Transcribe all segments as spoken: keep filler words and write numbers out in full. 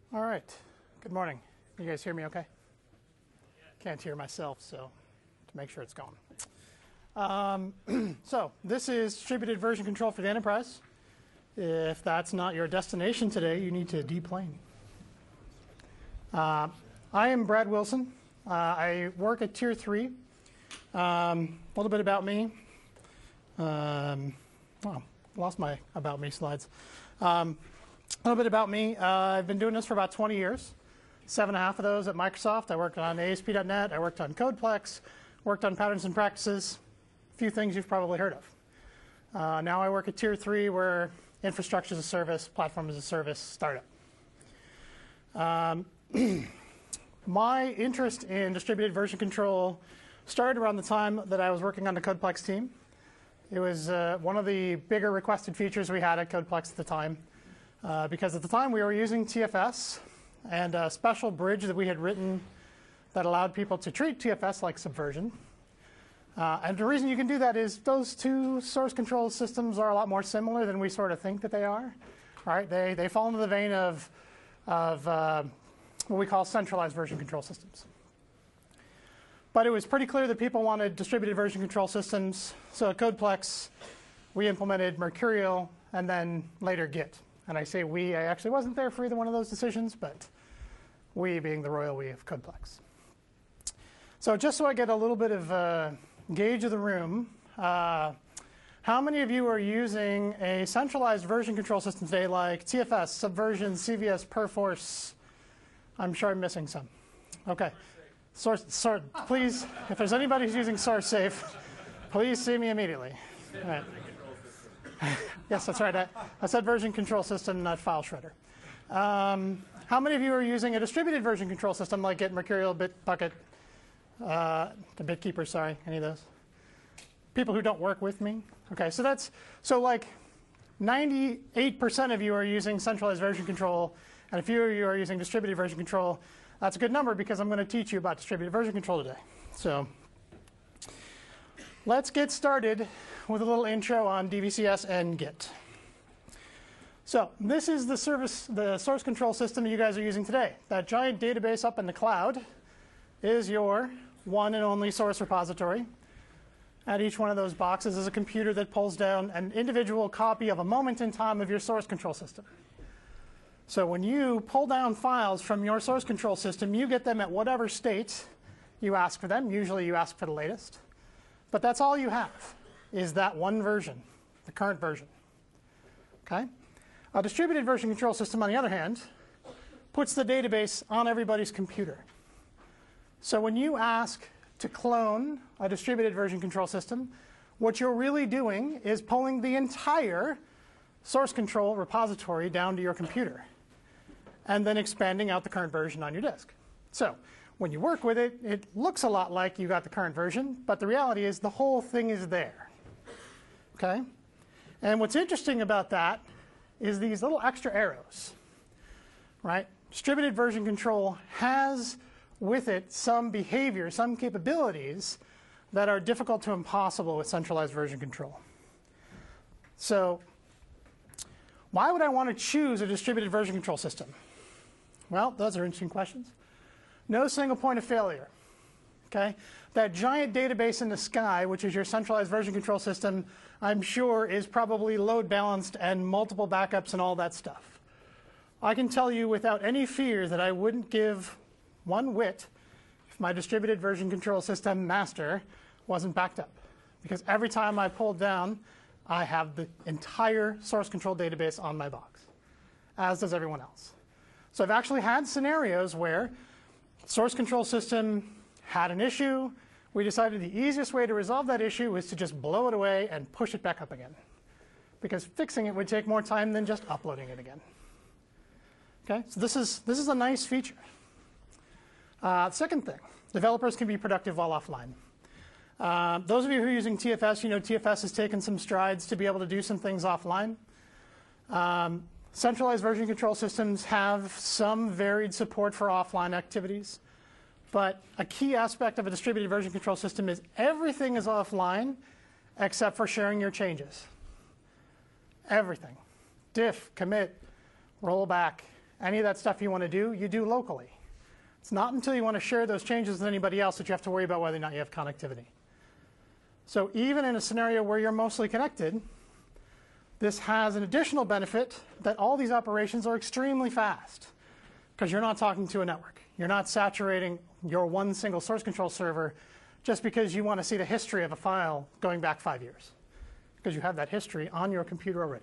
All right. Good morning. You guys hear me okay? Can't hear myself, so to make sure it's going. Um, so this is distributed version control for the enterprise. If that's not your destination today, you need to deplane. Uh, I am Brad Wilson. Uh, I work at Tier three. Um, a little bit about me. Um, oh, lost my About Me slides. Um, a little bit about me. Uh, I've been doing this for about twenty years. Seven and a half of those at Microsoft. I worked on A S P dot net. I worked on CodePlex. Worked on patterns and practices. A few things you've probably heard of. Uh, now I work at Tier three, where infrastructure as a service, platform as a service, startup. Um, my interest in distributed version control started around the time that I was working on the CodePlex team. It was uh, one of the bigger requested features we had at CodePlex at the time, uh, because at the time we were using T F S and a special bridge that we had written that allowed people to treat T F S like Subversion. Uh, and the reason you can do that is those two source control systems are a lot more similar than we sort of think that they are. All right, they, they fall into the vein of, of uh, what we call centralized version control systems. But it was pretty clear that people wanted distributed version control systems. So at CodePlex, we implemented Mercurial and then later Git. And I say we, I actually wasn't there for either one of those decisions, but we being the royal we of CodePlex. So just so I get a little bit of a gauge of the room, uh, how many of you are using a centralized version control system today like T F S, Subversion, C V S, Perforce? I'm sure I'm missing some. OK. Source, source, please, if there's anybody who's using SourceSafe, please see me immediately. All right. Yes, that's right. I, I said version control system, not file shredder. Um, how many of you are using a distributed version control system like Git, Mercurial, Bitbucket, uh, the BitKeeper, sorry, any of those? People who don't work with me? OK, so that's, so like ninety-eight percent of you are using centralized version control, and a few of you are using distributed version control. That's a good number because I'm going to teach you about distributed version control today. So let's get started with a little intro on D V C S and Git. So this is the service, the source control system you guys are using today. That giant database up in the cloud is your one and only source repository. At each one of those boxes is a computer that pulls down an individual copy of a moment in time of your source control system. So when you pull down files from your source control system, you get them at whatever state you ask for them. Usually you ask for the latest. But that's all you have, is that one version, the current version. Okay? A distributed version control system, on the other hand, puts the database on everybody's computer. So when you ask to clone a distributed version control system, what you're really doing is pulling the entire source control repository down to your computer, and then expanding out the current version on your disk. So when you work with it, it looks a lot like you got the current version, but the reality is the whole thing is there. Okay? And what's interesting about that is these little extra arrows. Right? Distributed version control has with it some behavior, some capabilities that are difficult to impossible with centralized version control. So why would I want to choose a distributed version control system? Well, those are interesting questions. No single point of failure. Okay? That giant database in the sky, which is your centralized version control system, I'm sure is probably load balanced and multiple backups and all that stuff. I can tell you without any fear that I wouldn't give one whit if my distributed version control system master wasn't backed up. Because every time I pull down, I have the entire source control database on my box, as does everyone else. So I've actually had scenarios where source control system had an issue. We decided the easiest way to resolve that issue was to just blow it away and push it back up again, because fixing it would take more time than just uploading it again. Okay, so this is, this is a nice feature. Uh, second thing, developers can be productive while offline. Uh, those of you who are using T F S, you know T F S has taken some strides to be able to do some things offline. Um, centralized version control systems have some varied support for offline activities. But a key aspect of a distributed version control system is everything is offline except for sharing your changes. Everything. Diff, commit, rollback, any of that stuff you want to do, you do locally. It's not until you want to share those changes with anybody else that you have to worry about whether or not you have connectivity. So even in a scenario where you're mostly connected, this has an additional benefit that all these operations are extremely fast because you're not talking to a network. You're not saturating your one single source control server just because you want to see the history of a file going back five years, because you have that history on your computer already.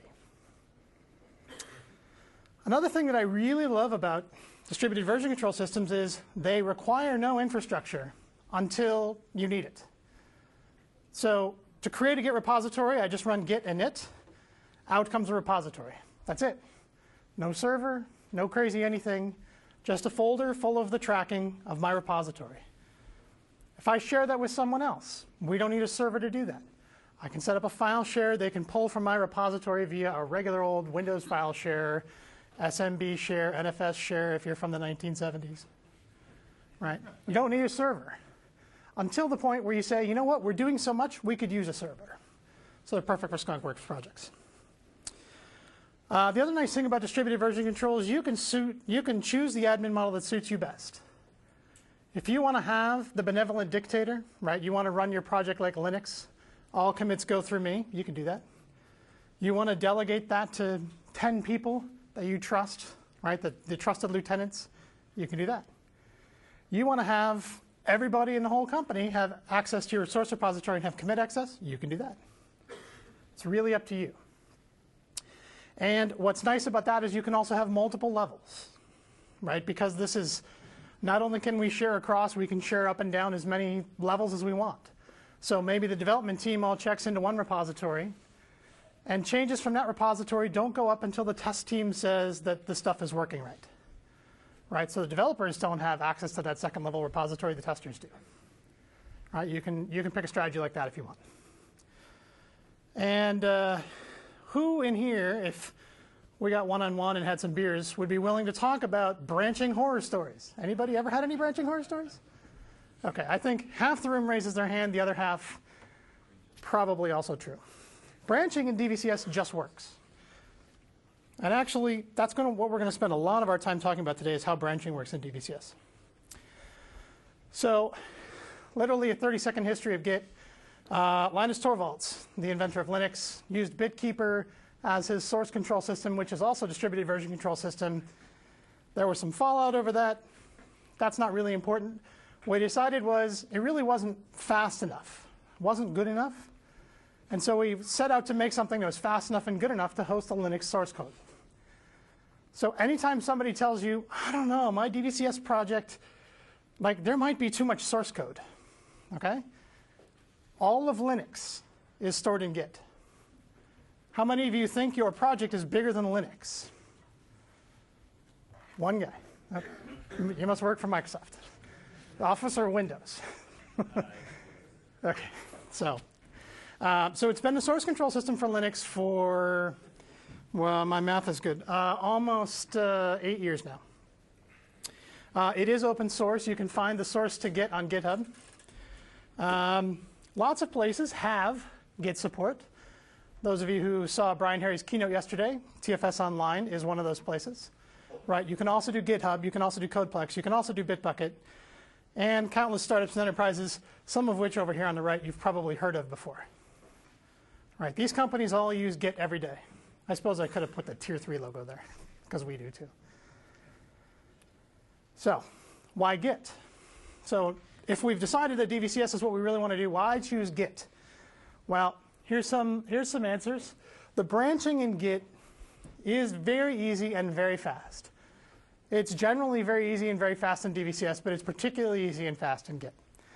Another thing that I really love about distributed version control systems is they require no infrastructure until you need it. So to create a Git repository, I just run git init. Out comes a repository. That's it. No server, no crazy anything, just a folder full of the tracking of my repository. If I share that with someone else, we don't need a server to do that. I can set up a file share. They can pull from my repository via a regular old Windows file share, S M B share, N F S share if you're from the nineteen seventies. Right? You don't need a server until the point where you say, you know what, we're doing so much, we could use a server. So they're perfect for Skunkworks projects. Uh, the other nice thing about distributed version control is you can, suit, you can choose the admin model that suits you best. If you want to have the benevolent dictator, right, you want to run your project like Linux, all commits go through me, you can do that. You want to delegate that to ten people that you trust, right, the, the trusted lieutenants, you can do that. You want to have everybody in the whole company have access to your source repository and have commit access, you can do that. It's really up to you. And what's nice about that is you can also have multiple levels, right? Because this is, not only can we share across, we can share up and down as many levels as we want. So maybe the development team all checks into one repository, and changes from that repository don't go up until the test team says that the stuff is working right. Right? So the developers don't have access to that second level repository, the testers do. Right? You can, you can pick a strategy like that if you want. And uh, who in here, if we got one-on-one and had some beers, would be willing to talk about branching horror stories? Anybody ever had any branching horror stories? Okay, I think half the room raises their hand, the other half probably also true. Branching in D V C S just works. And actually, that's gonna, what we're going to spend a lot of our time talking about today is how branching works in D V C S. So literally a thirty second history of Git. Uh, Linus Torvalds, the inventor of Linux, used BitKeeper as his source control system, which is also a distributed version control system. There was some fallout over that. That's not really important. What he decided was it really wasn't fast enough. It wasn't good enough. And so we set out to make something that was fast enough and good enough to host a Linux source code. So anytime somebody tells you, I don't know, my D V C S project, like there might be too much source code, okay? All of Linux is stored in Git. How many of you think your project is bigger than Linux? One guy. Okay. You must work for Microsoft. Office or Windows? Okay, so. Uh, so it's been the source control system for Linux for, well, my math is good, uh, almost uh, eight years now. Uh, it is open source. You can find the source to Git on GitHub. Um, lots of places have Git support. Those of you who saw Brian Harry's keynote yesterday, T F S Online is one of those places. Right? You can also do GitHub. You can also do Codeplex. You can also do Bitbucket. And countless startups and enterprises, some of which over here on the right you've probably heard of before. Right, these companies all use Git every day. I suppose I could have put the tier three logo there, because we do too. So, why Git? So, if we've decided that D V C S is what we really want to do, why choose Git? Well, here's some, here's some answers. The branching in Git is very easy and very fast. It's generally very easy and very fast in D V C S, but it's particularly easy and fast in Git.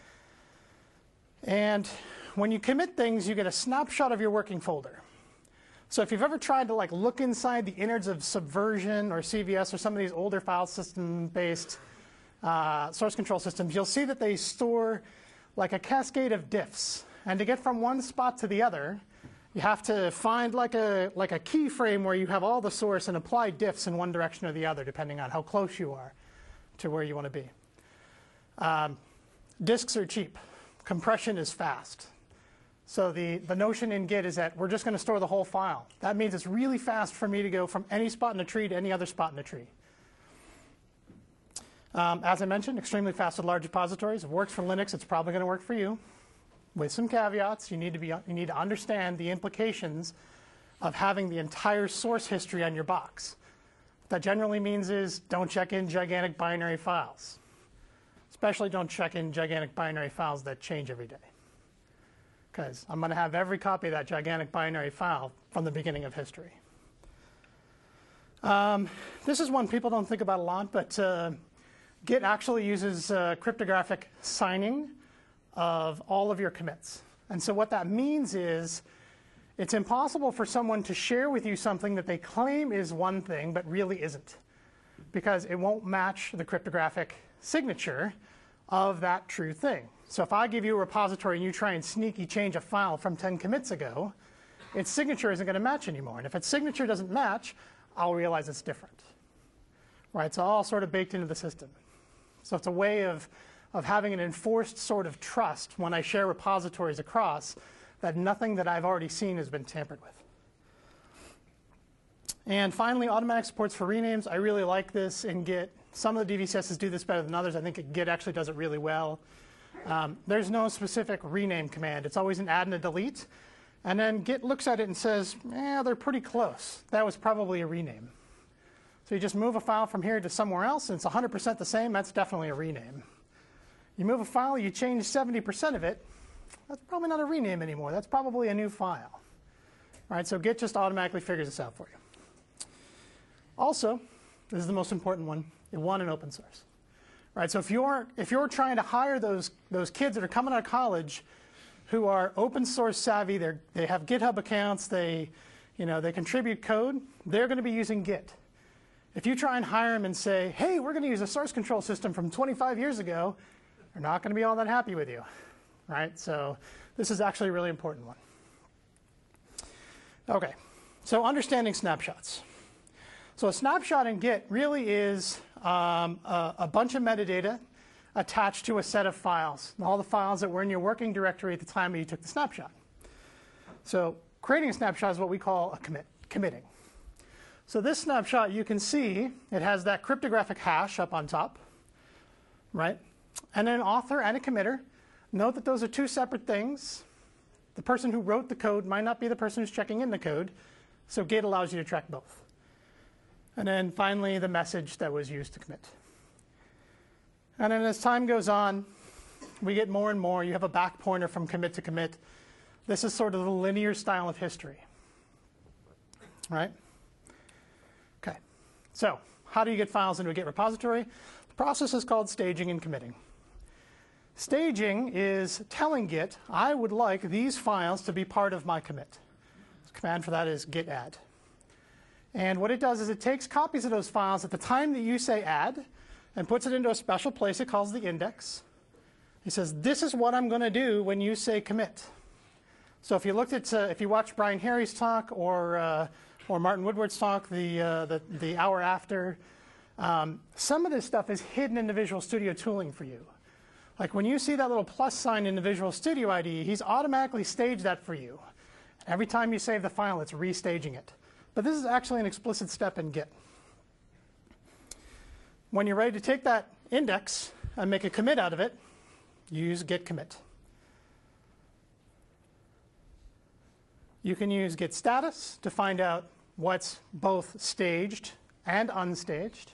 And when you commit things, you get a snapshot of your working folder. So if you've ever tried to like look inside the innards of Subversion or C V S or some of these older file system-based uh, source control systems, you'll see that they store like a cascade of diffs. And to get from one spot to the other, you have to find like a, like a keyframe where you have all the source and apply diffs in one direction or the other, depending on how close you are to where you want to be. Um, disks are cheap. Compression is fast. So the, the notion in Git is that we're just going to store the whole file. That means it's really fast for me to go from any spot in a tree to any other spot in a tree. Um, as I mentioned, extremely fast with large repositories. It works for Linux. It's probably going to work for you. With some caveats, you need to be you need to understand the implications of having the entire source history on your box. What that generally means is don't check in gigantic binary files. Especially don't check in gigantic binary files that change every day. Because I'm going to have every copy of that gigantic binary file from the beginning of history. Um, this is one people don't think about a lot, but uh, Git actually uses uh, cryptographic signing of all of your commits. And so what that means is it's impossible for someone to share with you something that they claim is one thing but really isn't, because it won't match the cryptographic signature of that true thing. So if I give you a repository and you try and sneaky change a file from ten commits ago, its signature isn't going to match anymore. And if its signature doesn't match, I'll realize it's different. Right? It's all sort of baked into the system. So it's a way of, of having an enforced sort of trust when I share repositories across that nothing that I've already seen has been tampered with. And finally, automatic supports for renames. I really like this in Git. Some of the D V C Ss do this better than others. I think Git actually does it really well. Um, there's no specific rename command. It's always an add and a delete. And then Git looks at it and says, eh, they're pretty close. That was probably a rename. So you just move a file from here to somewhere else, and it's one hundred percent the same. That's definitely a rename. You move a file, you change seventy percent of it. That's probably not a rename anymore. That's probably a new file. Right? So Git just automatically figures this out for you. Also, this is the most important one. You want an open source. Right? So if you're, if you're trying to hire those, those kids that are coming out of college who are open source savvy, they're, they have GitHub accounts, they, you know, they contribute code, they're going to be using Git. If you try and hire them and say, hey, we're going to use a source control system from twenty-five years ago, they're not going to be all that happy with you. Right? So this is actually a really important one. OK, so understanding snapshots. So a snapshot in Git really is um, a, a bunch of metadata attached to a set of files, all the files that were in your working directory at the time that you took the snapshot. So creating a snapshot is what we call a commit, committing. So this snapshot, you can see it has that cryptographic hash up on top, right? And an author and a committer. Note that those are two separate things. The person who wrote the code might not be the person who's checking in the code, so Git allows you to track both. And then finally, the message that was used to commit. And then as time goes on, we get more and more. You have a back pointer from commit to commit. This is sort of the linear style of history, right? OK. So how do you get files into a Git repository? The process is called staging and committing. Staging is telling Git, I would like these files to be part of my commit. The command for that is git add. And what it does is it takes copies of those files at the time that you say add and puts it into a special place it calls the index. He says, this is what I'm going to do when you say commit. So if you looked at, uh, if you watched Brian Harry's talk or, uh, or Martin Woodward's talk the, uh, the, the hour after, um, some of this stuff is hidden in the Visual Studio tooling for you. Like when you see that little plus sign in the Visual Studio I D E, he's automatically staged that for you. Every time you save the file, it's restaging it. But this is actually an explicit step in Git. When you're ready to take that index and make a commit out of it, you use git commit. You can use git status to find out what's both staged and unstaged.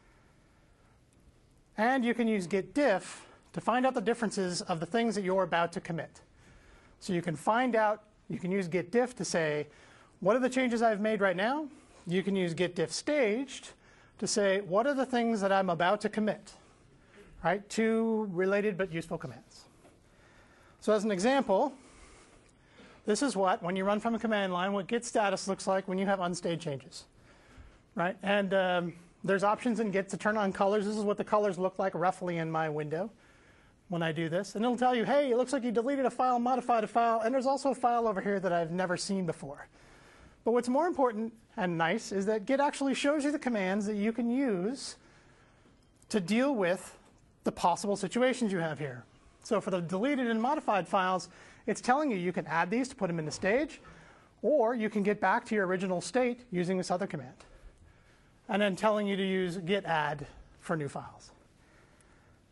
And you can use git diff to find out the differences of the things that you're about to commit. So you can find out, you can use git diff to say, what are the changes I've made right now? You can use git diff staged to say, what are the things that I'm about to commit? Right? Two related but useful commands. So as an example, this is what, when you run from a command line, what git status looks like when you have unstaged changes. Right? And um, there's options in Git to turn on colors. This is what the colors look like roughly in my window when I do this. And it'll tell you, hey, it looks like you deleted a file, modified a file, and there's also a file over here that I've never seen before. But what's more important and nice is that Git actually shows you the commands that you can use to deal with the possible situations you have here. So for the deleted and modified files, it's telling you you can add these to put them into stage, or you can get back to your original state using this other command. And then telling you to use git add for new files.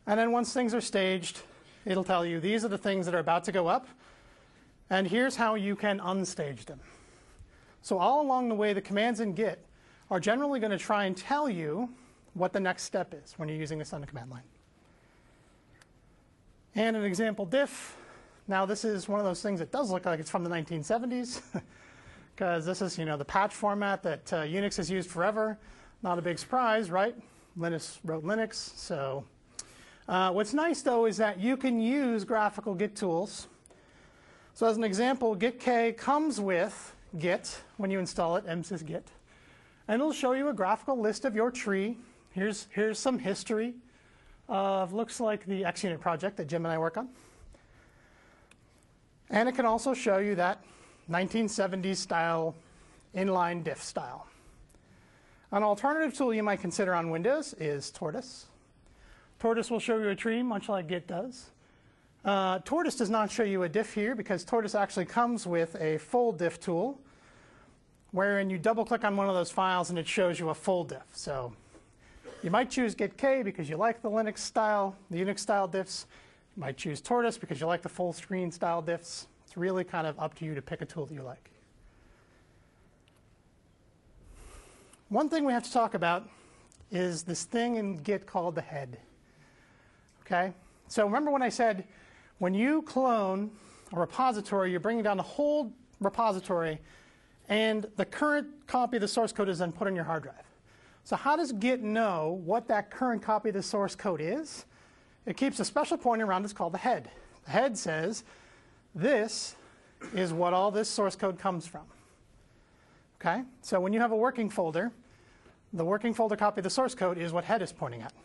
And then once things are staged, it'll tell you these are the things that are about to go up, and here's how you can unstage them. So all along the way, the commands in Git are generally going to try and tell you what the next step is when you're using this on the command line. And an example diff. Now this is one of those things that does look like it's from the nineteen seventies, because this is, you know, the patch format that uh, Unix has used forever. Not a big surprise, right? Linus wrote Linux. So uh, what's nice, though, is that you can use graphical Git tools. So as an example, GitK comes with Git when you install it, msysgit. And it'll show you a graphical list of your tree. Here's, here's some history of, looks like the X Unit project that Jim and I work on. And it can also show you that nineteen seventies style inline diff style. An alternative tool you might consider on Windows is Tortoise. Tortoise will show you a tree, much like Git does. Uh, Tortoise does not show you a diff here because Tortoise actually comes with a full diff tool, wherein you double-click on one of those files and it shows you a full diff. So you might choose GitK because you like the Linux style, the Unix style diffs. You might choose Tortoise because you like the full screen style diffs. It's really kind of up to you to pick a tool that you like. One thing we have to talk about is this thing in Git called the head. Okay? So remember when I said when you clone a repository, you're bringing down the whole repository, and the current copy of the source code is then put on your hard drive. So how does Git know what that current copy of the source code is? It keeps a special pointer around it's called the head. The head says, this is what all this source code comes from. Okay? So when you have a working folder, the working folder copy of the source code is what head is pointing at.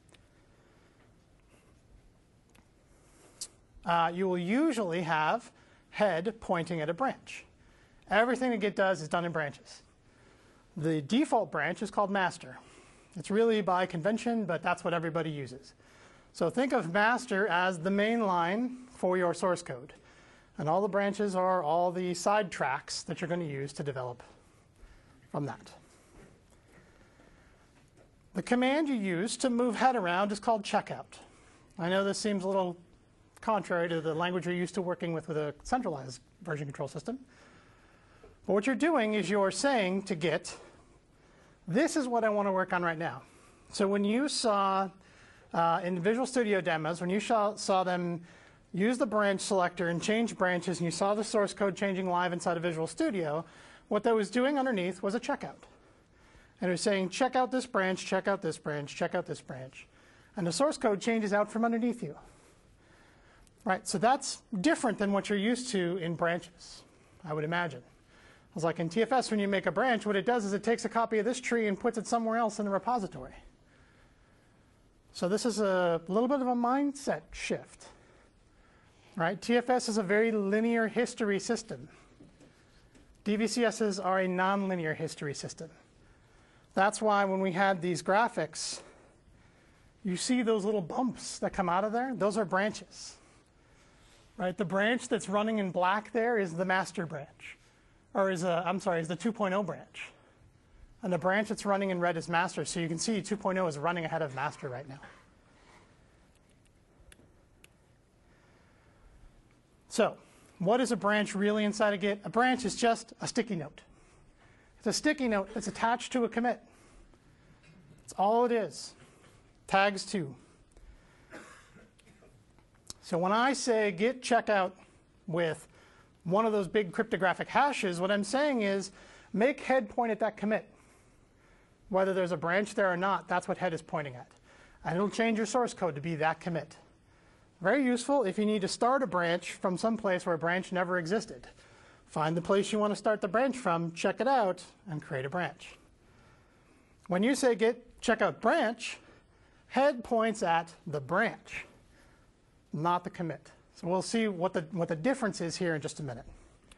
Uh, you will usually have head pointing at a branch. Everything that Git does is done in branches. The default branch is called master. It's really by convention, but that's what everybody uses. So think of master as the main line for your source code. And all the branches are all the side tracks that you're going to use to develop from that. The command you use to move head around is called checkout. I know this seems a little contrary to the language you're used to working with with a centralized version control system. But what you're doing is you're saying to Git, this is what I want to work on right now. So when you saw uh, in Visual Studio demos, when you saw, saw them use the branch selector and change branches, and you saw the source code changing live inside of Visual Studio, what that was doing underneath was a checkout. And it was saying, check out this branch, check out this branch, check out this branch. And the source code changes out from underneath you. Right, so that's different than what you're used to in branches, I would imagine. It's like in T F S, when you make a branch, what it does is it takes a copy of this tree and puts it somewhere else in the repository. So this is a little bit of a mindset shift. Right? T F S is a very linear history system. D V C Ss are a nonlinear history system. That's why when we had these graphics, you see those little bumps that come out of there? Those are branches. Right? The branch that's running in black there is the master branch. Or is a, I'm sorry, is the two point oh branch. And the branch that's running in red is master. So you can see two point oh is running ahead of master right now. So what is a branch really inside of Git? A branch is just a sticky note. It's a sticky note that's attached to a commit. That's all it is. Tags two. So when I say git checkout with one of those big cryptographic hashes, what I'm saying is make head point at that commit. Whether there's a branch there or not, that's what head is pointing at. And it'll change your source code to be that commit. Very useful if you need to start a branch from some place where a branch never existed. Find the place you want to start the branch from, check it out, and create a branch. When you say git checkout branch, head points at the branch, not the commit. So we'll see what the, what the difference is here in just a minute.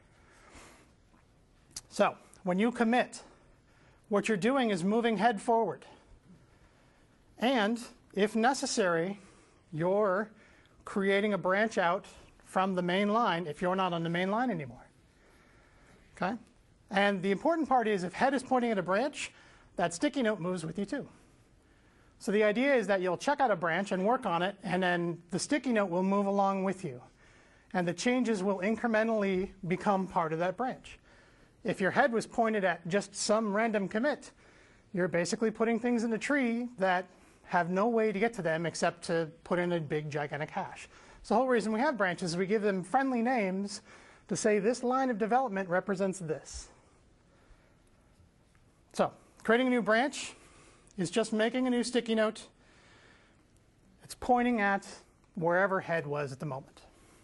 So when you commit, what you're doing is moving head forward. And if necessary, you're creating a branch out from the main line if you're not on the main line anymore. Okay? And the important part is if head is pointing at a branch, that sticky note moves with you too. So the idea is that you'll check out a branch and work on it, and then the sticky note will move along with you. And the changes will incrementally become part of that branch. If your head was pointed at just some random commit, you're basically putting things in the tree that have no way to get to them except to put in a big, gigantic hash. So the whole reason we have branches is we give them friendly names to say this line of development represents this. So creating a new branch is just making a new sticky note. It's pointing at wherever head was at the moment.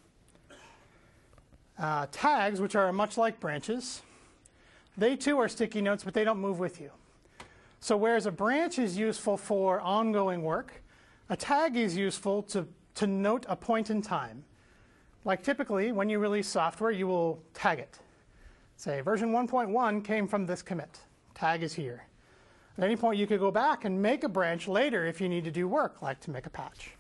Uh, tags, which are much like branches, they too are sticky notes, but they don't move with you. So whereas a branch is useful for ongoing work, a tag is useful to, to note a point in time. Like typically, when you release software, you will tag it. Say, version one point one came from this commit. Tag is here. At any point, you could go back and make a branch later if you need to do work, like to make a patch.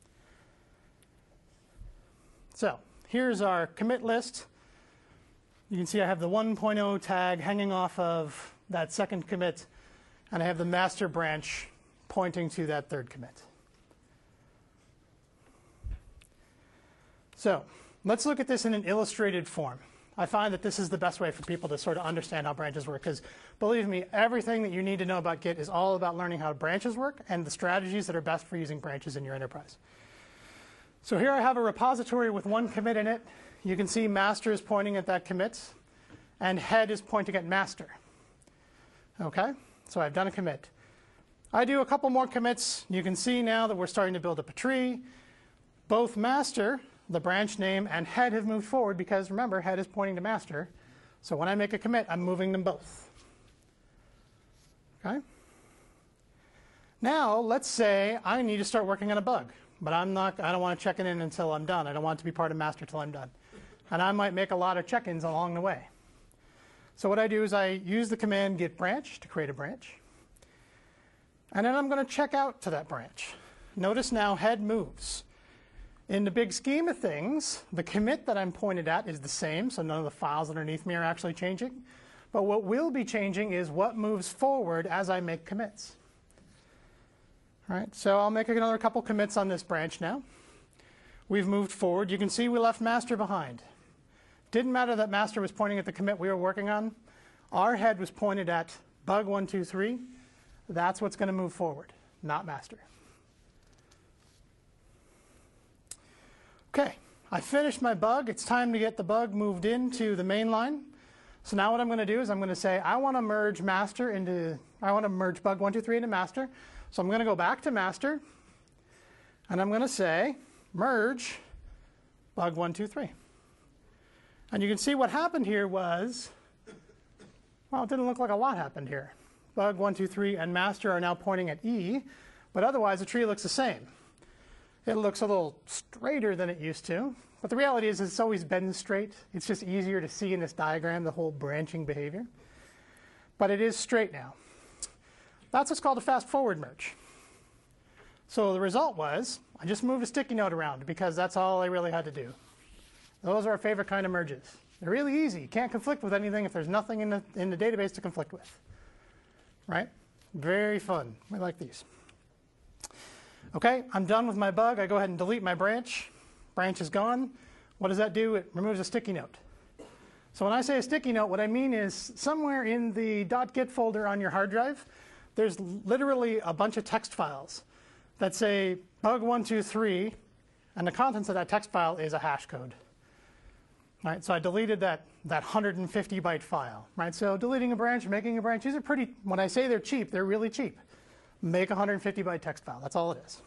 So here's our commit list. You can see I have the one point oh tag hanging off of that second commit, and I have the master branch pointing to that third commit. So let's look at this in an illustrated form. I find that this is the best way for people to sort of understand how branches work, because believe me, everything that you need to know about Git is all about learning how branches work and the strategies that are best for using branches in your enterprise. So here I have a repository with one commit in it. You can see master is pointing at that commit, and head is pointing at master. Okay, so I've done a commit. I do a couple more commits. You can see now that we're starting to build up a tree. Both master, the branch name, and head have moved forward because, remember, head is pointing to master. So when I make a commit, I'm moving them both. Okay? Now, let's say I need to start working on a bug, but I'm not, I don't want to check it in until I'm done. I don't want it to be part of master until I'm done. And I might make a lot of check-ins along the way. So what I do is I use the command git branch to create a branch. And then I'm going to check out to that branch. Notice now head moves. In the big scheme of things, the commit that I'm pointed at is the same, so none of the files underneath me are actually changing. But what will be changing is what moves forward as I make commits. All right, so I'll make another couple commits on this branch now. We've moved forward. You can see we left master behind. Didn't matter that master was pointing at the commit we were working on. Our head was pointed at bug one two three. That's what's going to move forward, not master. Okay, I finished my bug. It's time to get the bug moved into the main line. So now what I'm going to do is I'm going to say I want to merge master into, I want to merge bug one two three into master. So I'm going to go back to master, and I'm going to say merge bug one two three. And you can see what happened here was, well, it didn't look like a lot happened here. Bug one two three and master are now pointing at E, but otherwise the tree looks the same. It looks a little straighter than it used to, but the reality is it's always been straight. It's just easier to see in this diagram the whole branching behavior. But it is straight now. That's what's called a fast forward merge. So the result was I just moved a sticky note around because that's all I really had to do. Those are our favorite kind of merges. They're really easy. You can't conflict with anything if there's nothing in the, in the database to conflict with. Right? Very fun. We like these. Okay, I'm done with my bug. I go ahead and delete my branch. Branch is gone. What does that do? It removes a sticky note. So when I say a sticky note, what I mean is somewhere in the .git folder on your hard drive, there's literally a bunch of text files that say bug one two three, and the contents of that text file is a hash code. Right, so I deleted that, that one hundred fifty byte file. Right, so deleting a branch, making a branch, these are pretty, when I say they're cheap, they're really cheap. Make a one hundred fifty byte text file. That's all it is.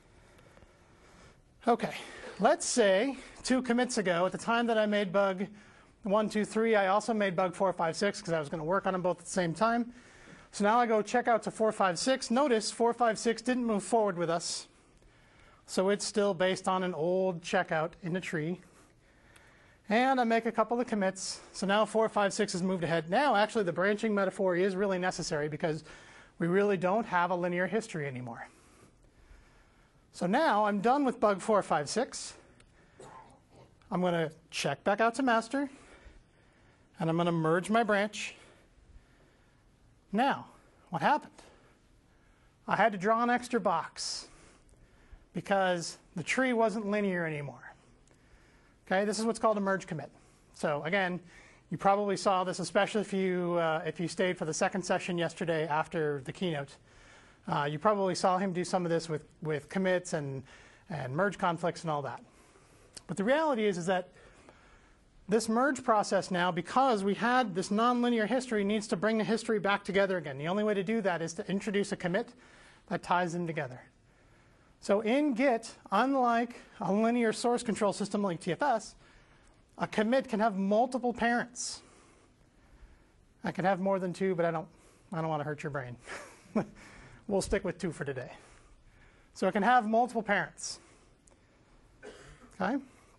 Okay, let's say two commits ago, at the time that I made bug one two three, I also made bug four five six because I was going to work on them both at the same time. So now I go check out to four five six. Notice four five six didn't move forward with us. So it's still based on an old checkout in the tree. And I make a couple of commits. So now four five six has moved ahead. Now, actually, the branching metaphor is really necessary because we really don't have a linear history anymore. So now I'm done with bug four five six. I'm going to check back out to master, and I'm going to merge my branch. Now, what happened? I had to draw an extra box because the tree wasn't linear anymore. Okay, this is what's called a merge commit. So again, you probably saw this, especially if you, uh, if you stayed for the second session yesterday after the keynote. Uh, you probably saw him do some of this with, with commits and, and merge conflicts and all that. But the reality is, is that this merge process now, because we had this nonlinear history, needs to bring the history back together again. The only way to do that is to introduce a commit that ties them together. So in Git, unlike a linear source control system like T F S, a commit can have multiple parents. I can have more than two, but I don't, I don't want to hurt your brain. We'll stick with two for today. So it can have multiple parents. Okay?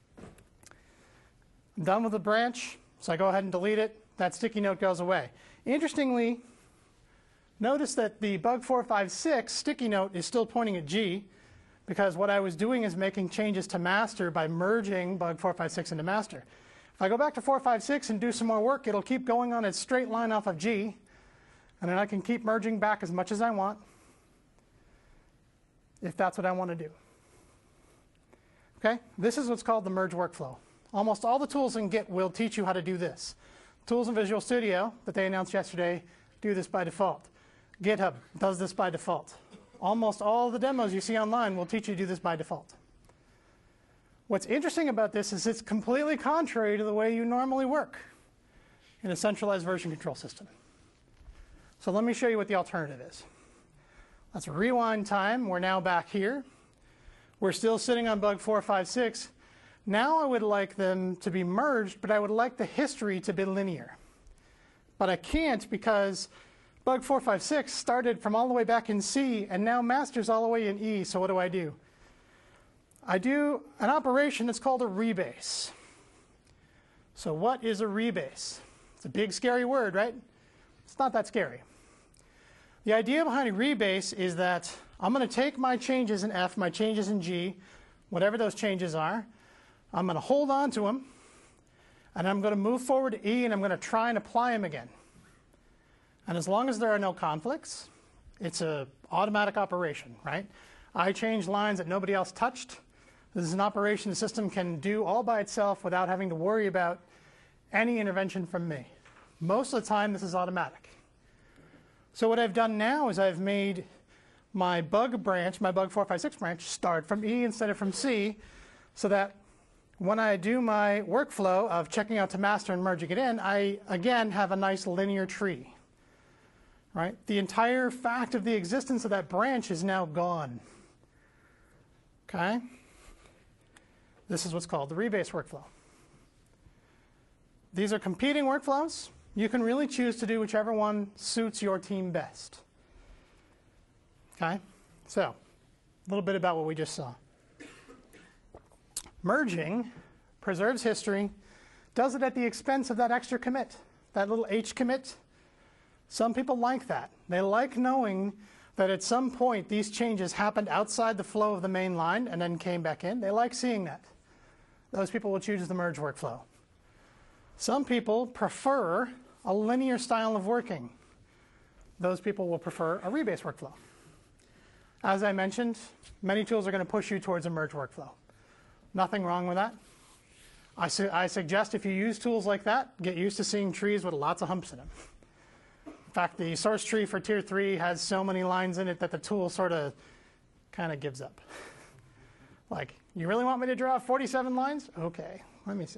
I'm done with the branch, so I go ahead and delete it. That sticky note goes away. Interestingly, notice that the bug four five six sticky note is still pointing at G, because what I was doing is making changes to master by merging bug four five six into master. If I go back to four five six and do some more work, it'll keep going on its straight line off of G, and then I can keep merging back as much as I want, if that's what I want to do. Okay? This is what's called the merge workflow. Almost all the tools in Git will teach you how to do this. Tools in Visual Studio that they announced yesterday do this by default. GitHub does this by default. Almost all the demos you see online will teach you to do this by default. What's interesting about this is it's completely contrary to the way you normally work in a centralized version control system. So let me show you what the alternative is. Let's rewind time. We're now back here. We're still sitting on bug four five six. Now I would like them to be merged, but I would like the history to be linear. But I can't, because bug four five six started from all the way back in C, and now master's all the way in E. So what do I do? I do an operation that's called a rebase. So what is a rebase? It's a big, scary word, right? It's not that scary. The idea behind a rebase is that I'm going to take my changes in F, my changes in G, whatever those changes are. I'm going to hold on to them, and I'm going to move forward to E, and I'm going to try and apply them again. And as long as there are no conflicts, it's an automatic operation, right? I change lines that nobody else touched. This is an operation the system can do all by itself without having to worry about any intervention from me. Most of the time, this is automatic. So what I've done now is I've made my bug branch, my bug four five six branch, start from E instead of from C, so that when I do my workflow of checking out to master and merging it in, I, again, have a nice linear tree. Right? The entire fact of the existence of that branch is now gone. Okay? This is what's called the rebase workflow. These are competing workflows. You can really choose to do whichever one suits your team best. Okay? So, a little bit about what we just saw. Merging preserves history, does it at the expense of that extra commit, that little H commit. Some people like that. They like knowing that at some point these changes happened outside the flow of the main line and then came back in. They like seeing that. Those people will choose the merge workflow. Some people prefer a linear style of working. Those people will prefer a rebase workflow. As I mentioned, many tools are going to push you towards a merge workflow. Nothing wrong with that. I, su I suggest if you use tools like that, get used to seeing trees with lots of humps in them. In fact, the source tree for tier three has so many lines in it that the tool sort of kind of gives up. Like, you really want me to draw forty-seven lines? Okay, let me see.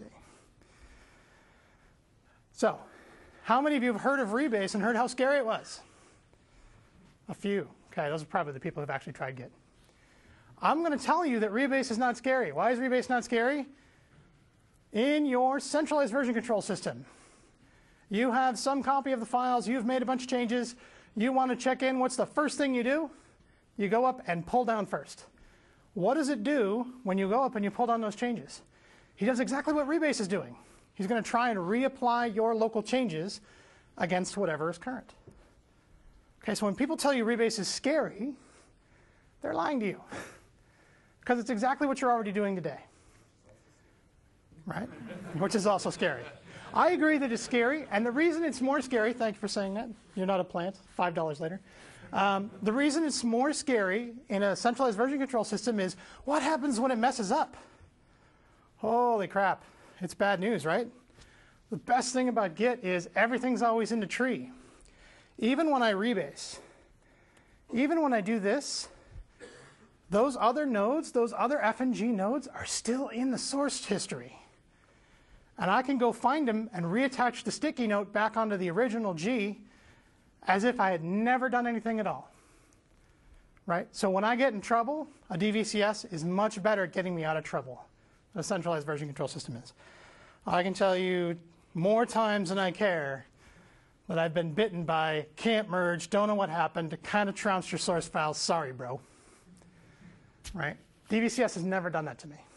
So, how many of you have heard of rebase and heard how scary it was? A few. Okay, those are probably the people who've actually tried Git. I'm going to tell you that rebase is not scary. Why is rebase not scary? In your centralized version control system, you have some copy of the files, you've made a bunch of changes, you want to check in, what's the first thing you do? You go up and pull down first. What does it do when you go up and you pull down those changes? He does exactly what rebase is doing. He's going to try and reapply your local changes against whatever is current. Okay, so when people tell you rebase is scary, they're lying to you. Because it's exactly what you're already doing today. Right? Which is also scary. I agree that it's scary, and the reason it's more scary, thank you for saying that, you're not a plant, five dollars later. Um, the reason it's more scary in a centralized version control system is what happens when it messes up? Holy crap, it's bad news, right? The best thing about Git is everything's always in the tree. Even when I rebase, even when I do this, those other nodes, those other F and G nodes are still in the source history. And I can go find them and reattach the sticky note back onto the original G as if I had never done anything at all. Right? So when I get in trouble, a D V C S is much better at getting me out of trouble than a centralized version control system is. I can tell you more times than I care that I've been bitten by can't merge, don't know what happened, kind of trounced your source files, sorry, bro. Right? D V C S has never done that to me.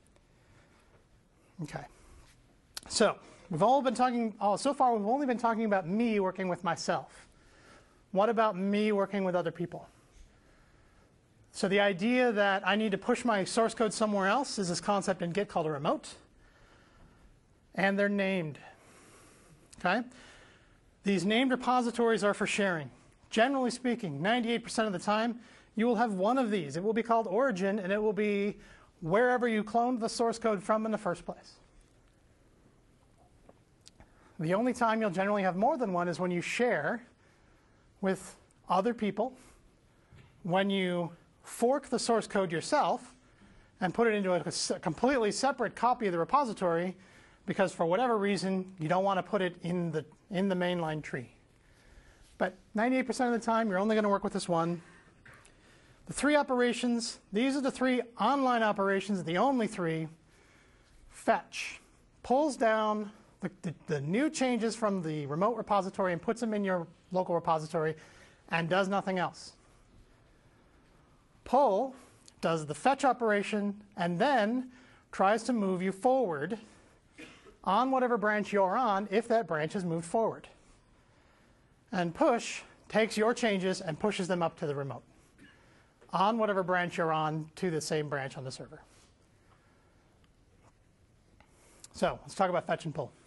Okay. So we've all been talking, oh, so far we've only been talking about me working with myself. What about me working with other people? So the idea that I need to push my source code somewhere else is this concept in Git called a remote. And they're named. Okay? These named repositories are for sharing. Generally speaking, ninety-eight percent of the time, you will have one of these. It will be called origin, and it will be wherever you cloned the source code from in the first place. The only time you'll generally have more than one is when you share with other people, when you fork the source code yourself and put it into a completely separate copy of the repository because for whatever reason you don't want to put it in the, in the mainline tree. But ninety-eight percent of the time you're only going to work with this one. The three operations, these are the three online operations, the only three. Fetch pulls down the, the, the new changes from the remote repository and puts them in your local repository and does nothing else. Pull does the fetch operation and then tries to move you forward on whatever branch you're on if that branch has moved forward. And push takes your changes and pushes them up to the remote on whatever branch you're on to the same branch on the server. So let's talk about fetch and pull.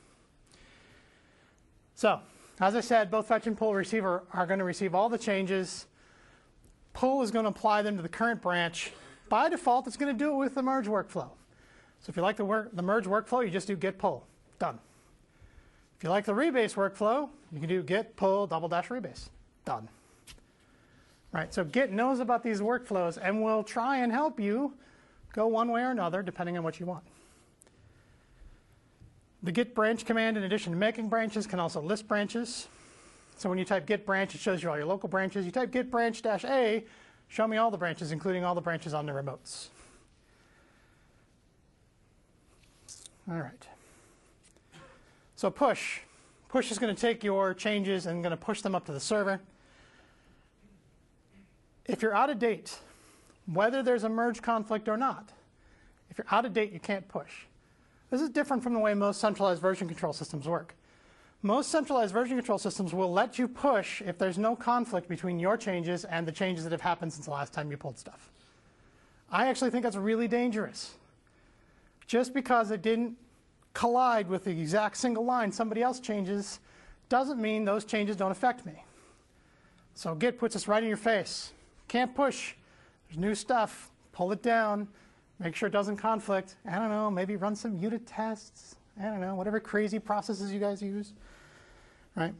So as I said, both fetch and pull receiver are going to receive all the changes. Pull is going to apply them to the current branch. By default, it's going to do it with the merge workflow. So if you like the, work, the merge workflow, you just do git pull. Done. If you like the rebase workflow, you can do git pull double dash rebase. Done. Right, so Git knows about these workflows and will try and help you go one way or another depending on what you want. The git branch command, in addition to making branches, can also list branches. So when you type git branch, it shows you all your local branches. You type git branch dash A, show me all the branches, including all the branches on the remotes. All right. So push. Push is going to take your changes and going to push them up to the server. If you're out of date, whether there's a merge conflict or not, if you're out of date, you can't push. This is different from the way most centralized version control systems work. Most centralized version control systems will let you push if there's no conflict between your changes and the changes that have happened since the last time you pulled stuff. I actually think that's really dangerous. Just because it didn't collide with the exact single line somebody else changes doesn't mean those changes don't affect me. So Git puts us right in your face. Can't push. There's new stuff. Pull it down. Make sure it doesn't conflict. I don't know, maybe run some unit tests. I don't know, whatever crazy processes you guys use. Right?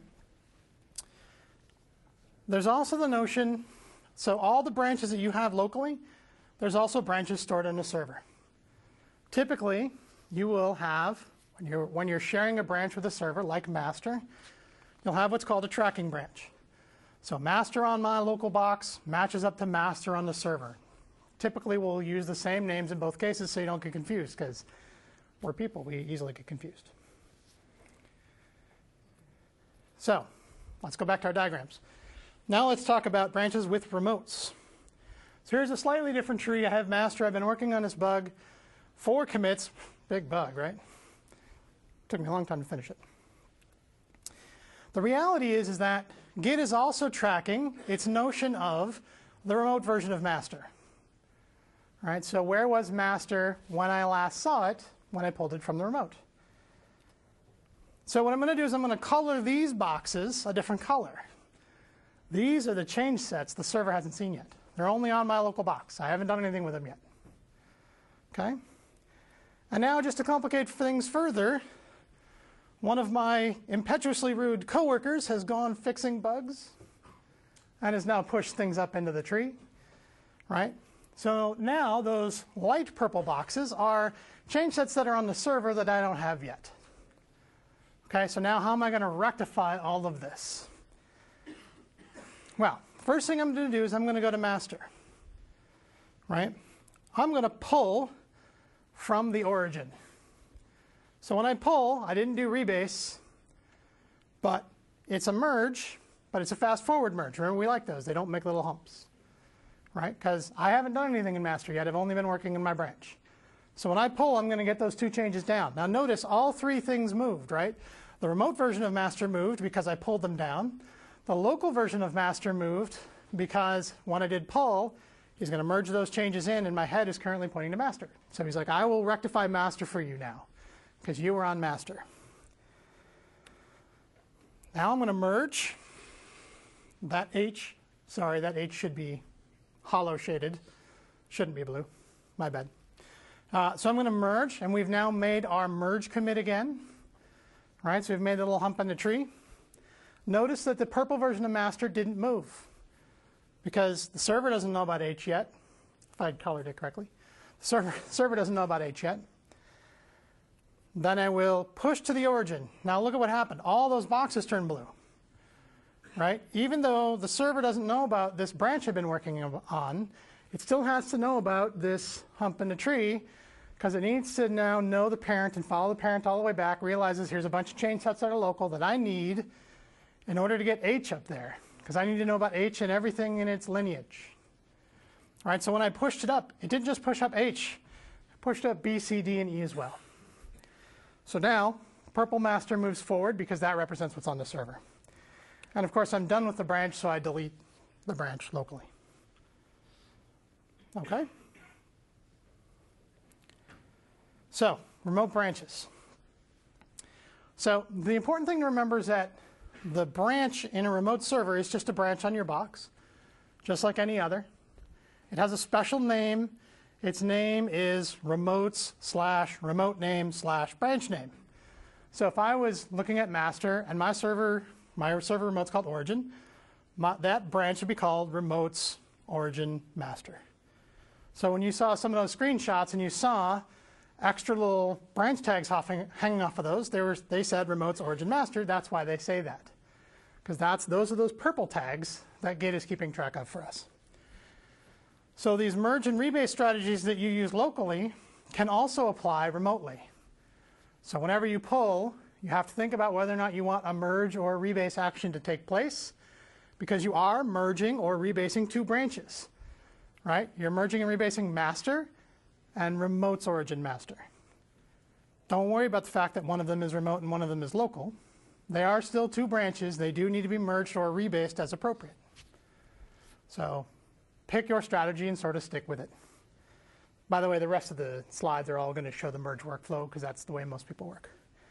There's also the notion, so all the branches that you have locally, there's also branches stored on the server. Typically, you will have, when you're, when you're sharing a branch with a server, like master, you'll have what's called a tracking branch. So master on my local box matches up to master on the server. Typically, we'll use the same names in both cases so you don't get confused, because we're people. We easily get confused. So let's go back to our diagrams. Now let's talk about branches with remotes. So here's a slightly different tree. I have master. I've been working on this bug. Four commits. Big bug, right? Took me a long time to finish it. The reality is, is that Git is also tracking its notion of the remote version of master. All right, so where was master when I last saw it, when I pulled it from the remote? So what I'm going to do is I'm going to color these boxes a different color. These are the change sets the server hasn't seen yet. They're only on my local box. I haven't done anything with them yet. Okay? And now, just to complicate things further, one of my impetuously rude coworkers has gone fixing bugs and has now pushed things up into the tree, right? So now those light purple boxes are change sets that are on the server that I don't have yet. Okay, so now how am I going to rectify all of this? Well, first thing I'm going to do is I'm going to go to master, right? I'm going to pull from the origin. So when I pull, I didn't do rebase, but it's a merge, but it's a fast forward merge. Remember, we like those. They don't make little humps, right? Because I haven't done anything in master yet. I've only been working in my branch. So when I pull, I'm going to get those two changes down. Now notice all three things moved, right? The remote version of master moved because I pulled them down. The local version of master moved because when I did pull, he's going to merge those changes in, and my head is currently pointing to master. So he's like, I will rectify master for you now, because you were on master. Now I'm going to merge that H. Sorry, that H should be hollow shaded. Shouldn't be blue. My bad. Uh, so I'm going to merge, and we've now made our merge commit again. Right, so we've made a little hump in the tree. Notice that the purple version of master didn't move because the server doesn't know about H yet, if I'd colored it correctly. The server, server doesn't know about H yet. Then I will push to the origin. Now look at what happened. All those boxes turned blue. Right? Even though the server doesn't know about this branch I've been working on, it still has to know about this hump in the tree because it needs to now know the parent and follow the parent all the way back, realizes here's a bunch of change sets that are local that I need in order to get H up there, because I need to know about H and everything in its lineage. All right, so when I pushed it up, it didn't just push up H, it pushed up B, C, D, and E as well. So now, purple master moves forward because that represents what's on the server. And of course, I'm done with the branch, so I delete the branch locally. Okay? So, remote branches. So, the important thing to remember is that the branch in a remote server is just a branch on your box, just like any other. It has a special name. Its name is remotes slash remote name slash branch name. So if I was looking at master and my server, my server remote's called origin, my, that branch would be called remotes origin master. So when you saw some of those screenshots and you saw extra little branch tags hopping, hanging off of those, they, were, they said remotes origin master. That's why they say that. Because that's those are those purple tags that Git is keeping track of for us. So these merge and rebase strategies that you use locally can also apply remotely. So whenever you pull, you have to think about whether or not you want a merge or a rebase action to take place, because you are merging or rebasing two branches, right? You're merging and rebasing master and remote's origin master. Don't worry about the fact that one of them is remote and one of them is local. They are still two branches. They do need to be merged or rebased as appropriate. So pick your strategy and sort of stick with it. By the way, the rest of the slides are all going to show the merge workflow because that's the way most people work.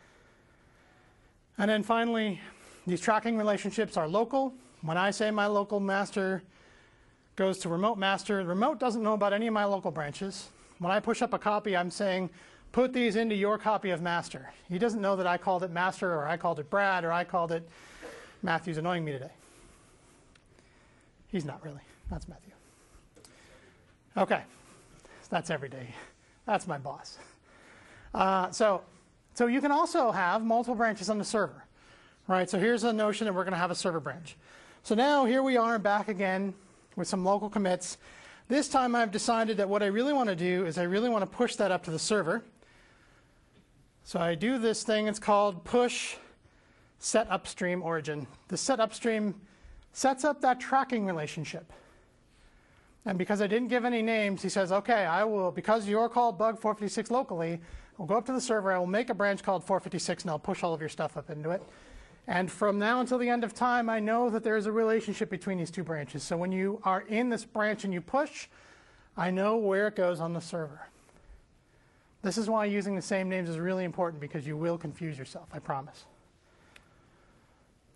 And then finally, these tracking relationships are local. When I say my local master goes to remote master, remote doesn't know about any of my local branches. When I push up a copy, I'm saying, put these into your copy of master. He doesn't know that I called it master, or I called it Brad, or I called it Matthew's annoying me today. He's not really. That's Matthew. Okay. That's every day. That's my boss. Uh, so, so you can also have multiple branches on the server. Right? So here's a notion that we're going to have a server branch. So now here we are back again with some local commits. This time I've decided that what I really want to do is I really want to push that up to the server. So I do this thing, it's called push set upstream origin. The set upstream sets up that tracking relationship. And because I didn't give any names, he says, okay, I will, because you're called bug four fifty-six locally, I'll go up to the server, I will make a branch called four fifty-six, and I'll push all of your stuff up into it. And from now until the end of time, I know that there is a relationship between these two branches. So when you are in this branch and you push, I know where it goes on the server. This is why using the same names is really important, because you will confuse yourself, I promise.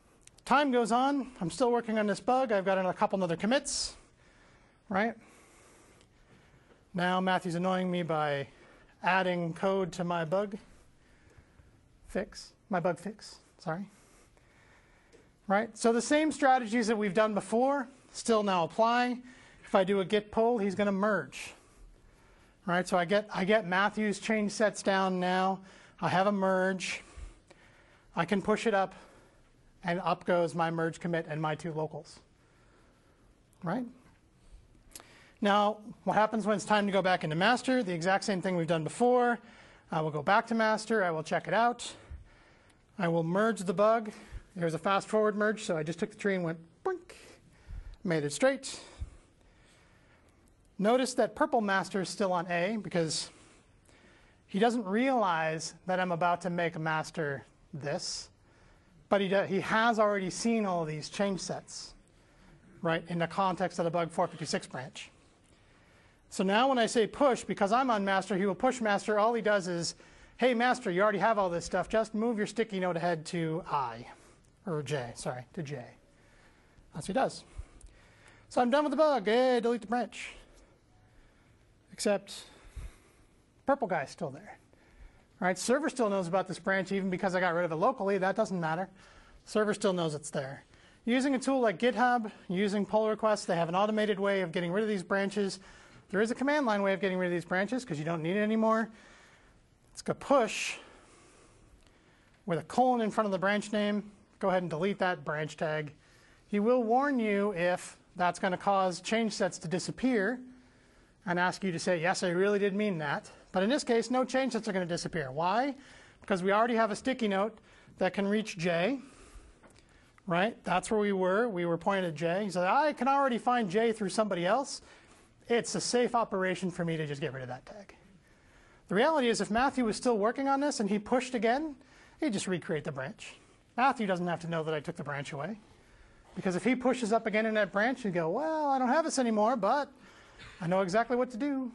time goes on. I'm still working on this bug. I've got a couple other commits, right? Now Matthew's annoying me by adding code to my bug fix, my bug fix, sorry. Right, so the same strategies that we've done before still now apply. If I do a git pull, he's going to merge. Right, so I get, I get Matthew's change sets down now. I have a merge. I can push it up, and up goes my merge commit and my two locals. Right? Now, what happens when it's time to go back into master? The exact same thing we've done before. I will go back to master. I will check it out. I will merge the bug. There's a fast forward merge, so I just took the tree and went boink, made it straight. Notice that purple master is still on A because he doesn't realize that I'm about to make a master this, but he, does, he has already seen all of these change sets, right, in the context of the bug four fifty-six branch. So now when I say push, because I'm on master, he will push master. All he does is, hey, master, you already have all this stuff. Just move your sticky note ahead to I. Or J, sorry, to J. That's what he does. So I'm done with the bug. Hey, delete the branch. Except purple guy's still there. All right, server still knows about this branch even because I got rid of it locally. That doesn't matter. Server still knows it's there. Using a tool like GitHub, using pull requests, they have an automated way of getting rid of these branches. There is a command line way of getting rid of these branches because you don't need it anymore. It's going to push with a colon in front of the branch name. Go ahead and delete that branch tag. He will warn you if that's going to cause change sets to disappear and ask you to say, yes, I really did mean that. But in this case, no change sets are going to disappear. Why? Because we already have a sticky note that can reach J, right? That's where we were. We were pointing at J. He said, I can already find J through somebody else. It's a safe operation for me to just get rid of that tag. The reality is if Matthew was still working on this and he pushed again, he'd just recreate the branch. Matthew doesn't have to know that I took the branch away. Because if he pushes up again in that branch, he'd go, well, I don't have this anymore, but I know exactly what to do.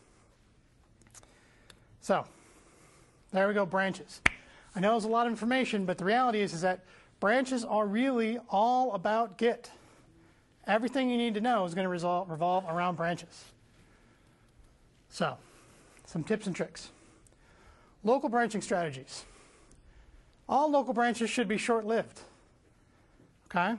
So there we go, branches. I know there's a lot of information, but the reality is, is that branches are really all about Git. Everything you need to know is going to resolve, revolve around branches. So some tips and tricks. Local branching strategies. All local branches should be short-lived, okay?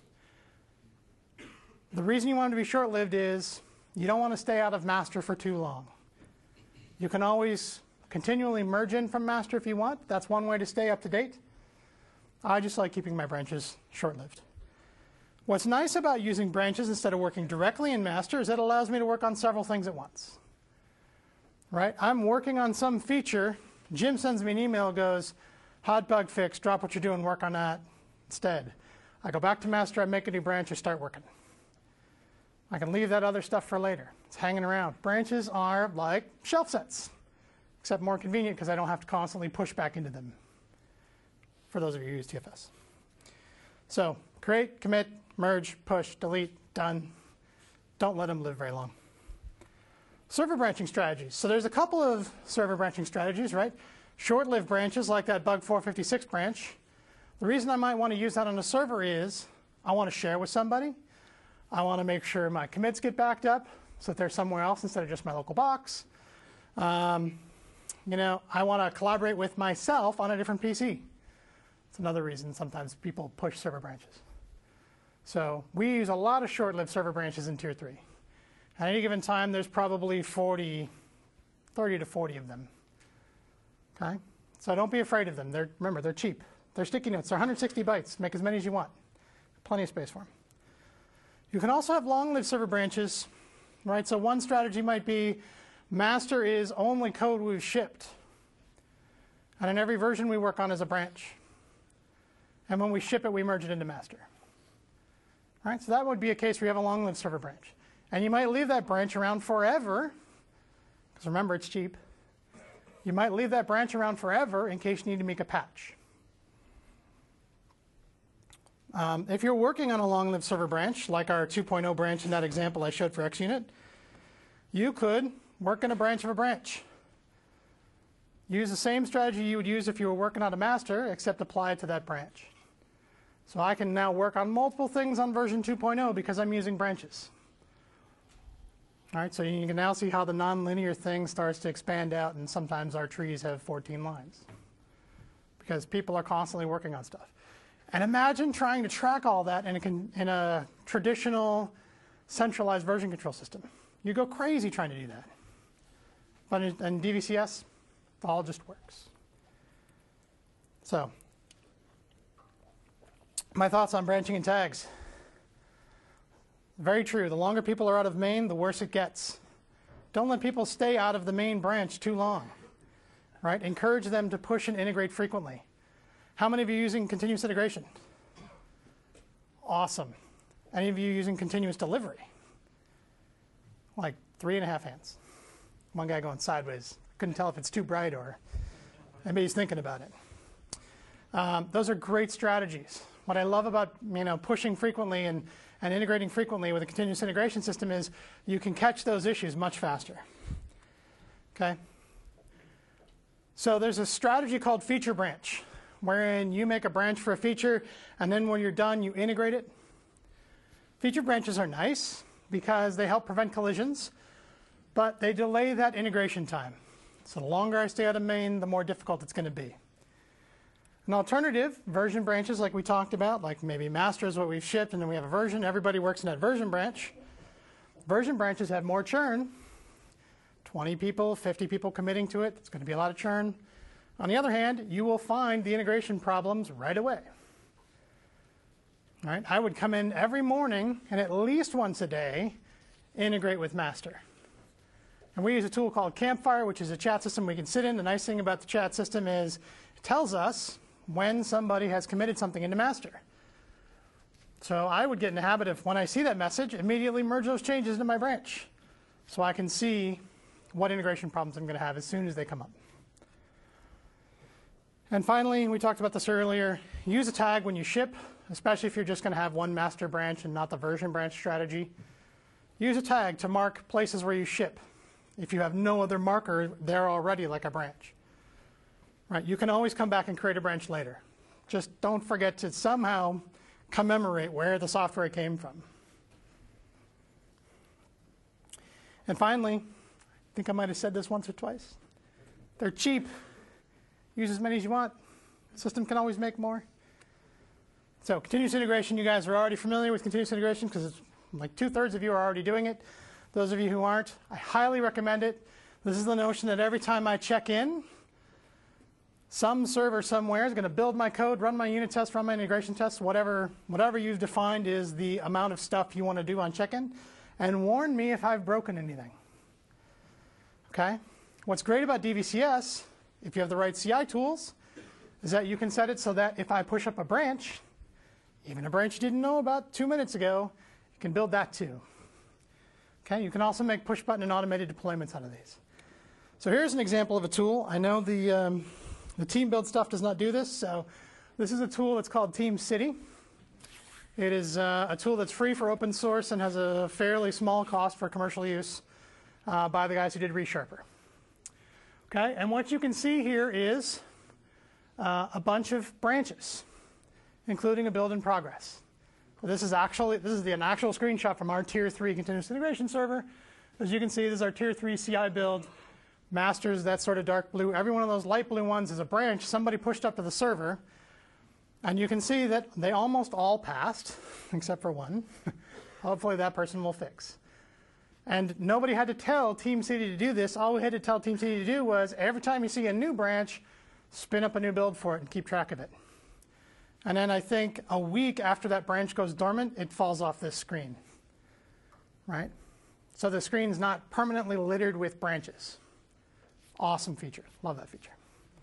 The reason you want them to be short-lived is you don't want to stay out of master for too long. You can always continually merge in from master if you want. That's one way to stay up to date. I just like keeping my branches short-lived. What's nice about using branches instead of working directly in master is that it allows me to work on several things at once, right? I'm working on some feature. Jim sends me an email, goes, hot bug fix, drop what you're doing, work on that instead. I go back to master, I make a new branch, I start working. I can leave that other stuff for later. It's hanging around. Branches are like shelf sets, except more convenient because I don't have to constantly push back into them, for those of you who use T F S. So create, commit, merge, push, delete, done. Don't let them live very long. Server branching strategies. So there's a couple of server branching strategies, right? Short-lived branches like that bug four fifty-six branch. The reason I might want to use that on a server is I want to share with somebody. I want to make sure my commits get backed up so that they're somewhere else instead of just my local box. Um, you know, I want to collaborate with myself on a different P C. It's another reason sometimes people push server branches. So we use a lot of short-lived server branches in tier three. At any given time, there's probably forty, thirty to forty of them. Okay? So don't be afraid of them. They're, remember, they're cheap. They're sticky notes. They're one hundred sixty bytes. Make as many as you want. Plenty of space for them. You can also have long-lived server branches, right? So one strategy might be master is only code we've shipped. And in every version we work on is a branch. And when we ship it, we merge it into master. All right? So that would be a case where you have a long-lived server branch. And you might leave that branch around forever, because remember, it's cheap. You might leave that branch around forever in case you need to make a patch. Um, if you're working on a long-lived server branch, like our two point oh branch in that example I showed for X unit, you could work in a branch of a branch. Use the same strategy you would use if you were working on a master, except apply it to that branch. So I can now work on multiple things on version two point oh because I'm using branches. All right, so you can now see how the nonlinear thing starts to expand out, and sometimes our trees have fourteen lines because people are constantly working on stuff. And imagine trying to track all that in a, in a traditional centralized version control system. You go crazy trying to do that. But in, in D V C S, it all just works. So, my thoughts on branching and tags. Very true. The longer people are out of main, the worse it gets. Don't let people stay out of the main branch too long. Right? Encourage them to push and integrate frequently. How many of you are using continuous integration? Awesome. Any of you using continuous delivery? Like three and a half hands. One guy going sideways. Couldn't tell if it's too bright or maybe he's thinking about it. Um, those are great strategies. What I love about you know pushing frequently and, and integrating frequently with a continuous integration system is you can catch those issues much faster. Okay? So there's a strategy called feature branch, wherein you make a branch for a feature, and then when you're done, you integrate it. Feature branches are nice because they help prevent collisions, but they delay that integration time. So the longer I stay out of main, the more difficult it's going to be. An alternative, version branches like we talked about, like maybe master is what we've shipped, and then we have a version. Everybody works in that version branch. Version branches have more churn. twenty people, fifty people committing to it. It's going to be a lot of churn. On the other hand, you will find the integration problems right away. All right? I would come in every morning and at least once a day integrate with master. And we use a tool called Campfire, which is a chat system we can sit in. The nice thing about the chat system is it tells us when somebody has committed something into master. So I would get in the habit of, when I see that message, immediately merge those changes into my branch so I can see what integration problems I'm going to have as soon as they come up. And finally, we talked about this earlier, use a tag when you ship, especially if you're just going to have one master branch and not the version branch strategy. Use a tag to mark places where you ship if you have no other marker there already like a branch. Right? You can always come back and create a branch later. Just don't forget to somehow commemorate where the software came from. And finally, I think I might have said this once or twice. They're cheap. Use as many as you want. The system can always make more. So continuous integration, you guys are already familiar with continuous integration because it's like two-thirds of you are already doing it. Those of you who aren't, I highly recommend it. This is the notion that every time I check in, some server somewhere is going to build my code, run my unit tests, run my integration tests, whatever, whatever you've defined is the amount of stuff you want to do on check-in, and warn me if I've broken anything. Okay? What's great about D V C S, if you have the right C I tools, is that you can set it so that if I push up a branch, even a branch you didn't know about two minutes ago, you can build that too. Okay? You can also make push button and automated deployments out of these. So here's an example of a tool. I know the, um, the team build stuff does not do this, so this is a tool that's called TeamCity. It is uh, a tool that's free for open source and has a fairly small cost for commercial use uh, by the guys who did ReSharper. Okay, and what you can see here is uh, a bunch of branches, including a build in progress. So this is actually this is the, an actual screenshot from our tier three continuous integration server. As you can see, this is our tier three C I build. Masters, that sort of dark blue. Every one of those light blue ones is a branch somebody pushed up to the server. And you can see that they almost all passed, except for one. Hopefully that person will fix. And nobody had to tell TeamCity to do this. All we had to tell TeamCity to do was every time you see a new branch, spin up a new build for it and keep track of it. And then I think a week after that branch goes dormant, it falls off this screen. Right? So the screen's not permanently littered with branches. Awesome feature. Love that feature.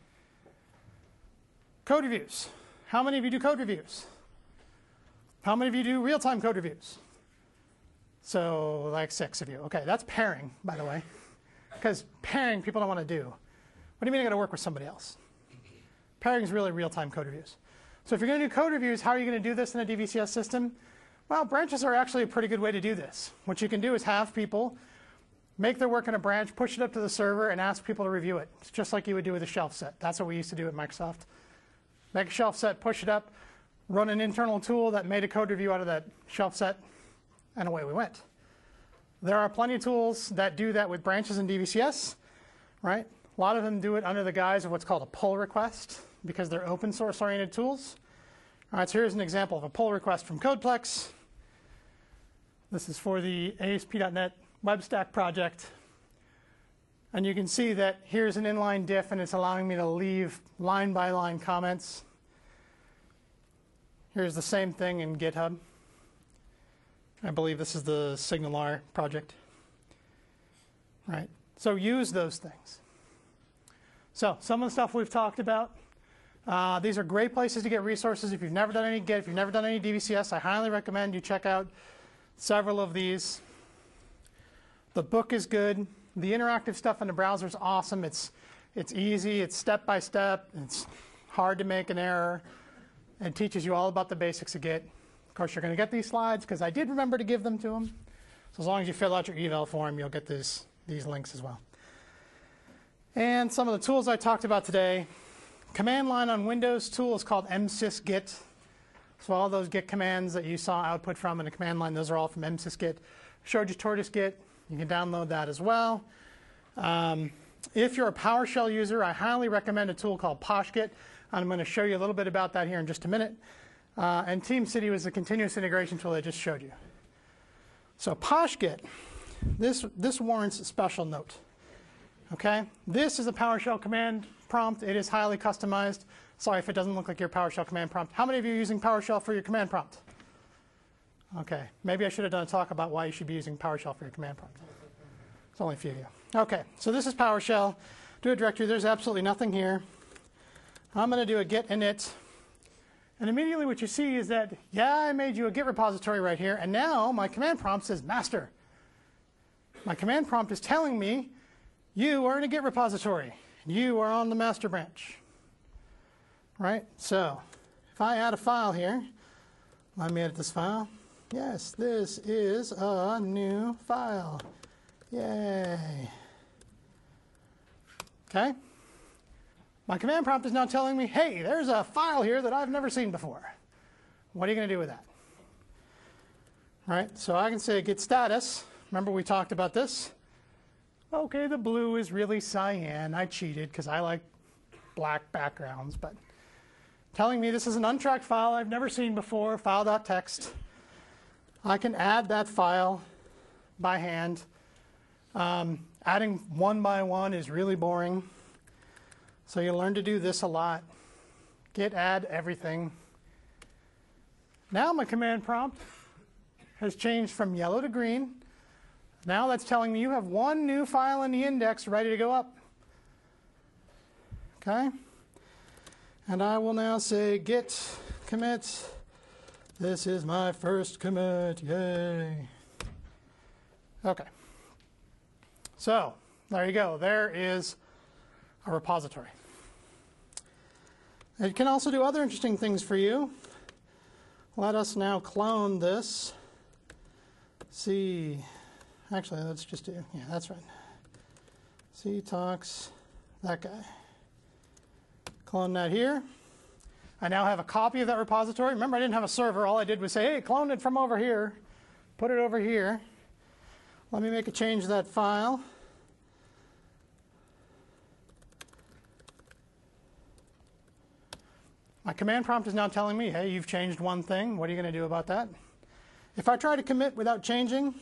Code reviews. How many of you do code reviews? How many of you do real-time code reviews? So like six of you. Okay, that's pairing, by the way. Because pairing people don't want to do. What do you mean I got to work with somebody else? Pairing is really real-time code reviews. So if you're going to do code reviews, how are you going to do this in a D V C S system? Well, branches are actually a pretty good way to do this. What you can do is have people make their work in a branch, push it up to the server, and ask people to review it. It's just like you would do with a shelf set. That's what we used to do at Microsoft. Make a shelf set, push it up, run an internal tool that made a code review out of that shelf set, and away we went. There are plenty of tools that do that with branches in D V C S, right? A lot of them do it under the guise of what's called a pull request because they're open source oriented tools. All right, so here's an example of a pull request from CodePlex. This is for the A S P dot net web stack project. And you can see that here's an inline diff, and it's allowing me to leave line-by-line comments. Here's the same thing in GitHub. I believe this is the SignalR project. Right? So use those things. So some of the stuff we've talked about. Uh, these are great places to get resources. If you've never done any Git, if you've never done any D V C S, I highly recommend you check out several of these. The book is good. The interactive stuff in the browser is awesome. It's, it's easy. It's step by step. It's hard to make an error. It teaches you all about the basics of Git. Of course, you're going to get these slides because I did remember to give them to them. So as long as you fill out your eval form, you'll get this, these links as well. And some of the tools I talked about today. Command line on Windows tool is called msysgit. So all those Git commands that you saw output from in the command line, those are all from msysgit. Showed you TortoiseGit. You can download that as well. Um, if you're a PowerShell user, I highly recommend a tool called PoshGit. I'm going to show you a little bit about that here in just a minute. Uh, and TeamCity was the continuous integration tool I just showed you. So PoshGit, this, this warrants a special note. Okay? This is a PowerShell command prompt. It is highly customized. Sorry if it doesn't look like your PowerShell command prompt. How many of you are using PowerShell for your command prompt? Okay, maybe I should have done a talk about why you should be using PowerShell for your command prompt. It's only a few of you. Okay, so this is PowerShell. Do a directory. There's absolutely nothing here. I'm going to do a git init. And immediately what you see is that, yeah, I made you a Git repository right here. And now my command prompt says master. My command prompt is telling me you are in a Git repository. You are on the master branch. Right? So if I add a file here, let me edit this file. Yes, this is a new file. Yay. Okay. My command prompt is now telling me, hey, there's a file here that I've never seen before. What are you going to do with that? All right, so I can say git status. Remember we talked about this? Okay, the blue is really cyan. I cheated because I like black backgrounds, but telling me this is an untracked file I've never seen before, file.txt. I can add that file by hand. Um, adding one by one is really boring. So you learn to do this a lot. Git add everything. Now my command prompt has changed from yellow to green. Now that's telling me you have one new file in the index ready to go up. Okay? And I will now say git commit. This is my first commit. Yay. Okay. So there you go. There is a repository. It can also do other interesting things for you. Let us now clone this. C, actually, let's just do, yeah, that's right. ctalks, that guy. Clone that here. I now have a copy of that repository. Remember, I didn't have a server. All I did was say, hey, clone it from over here. Put it over here. Let me make a change to that file. My command prompt is now telling me, hey, you've changed one thing. What are you going to do about that? If I try to commit without changing,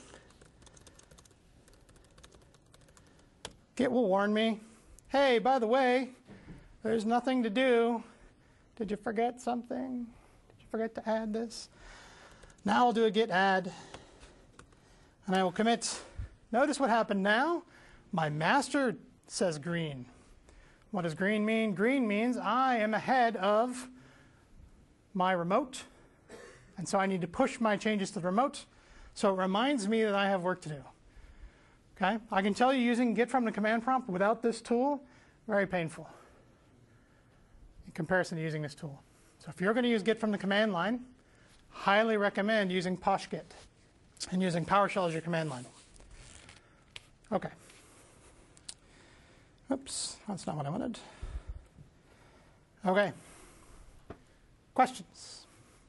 Git will warn me, hey, by the way, there's nothing to do. Did you forget something? Did you forget to add this? Now I'll do a git add, and I will commit. Notice what happened now. My master says green. What does green mean? Green means I am ahead of my remote, and so I need to push my changes to the remote. So it reminds me that I have work to do. Okay? I can tell you using Git from the command prompt without this tool, very painful in comparison to using this tool. So if you're going to use Git from the command line, highly recommend using PoshGit and using PowerShell as your command line. Okay. Oops, that's not what I wanted. Okay. Questions?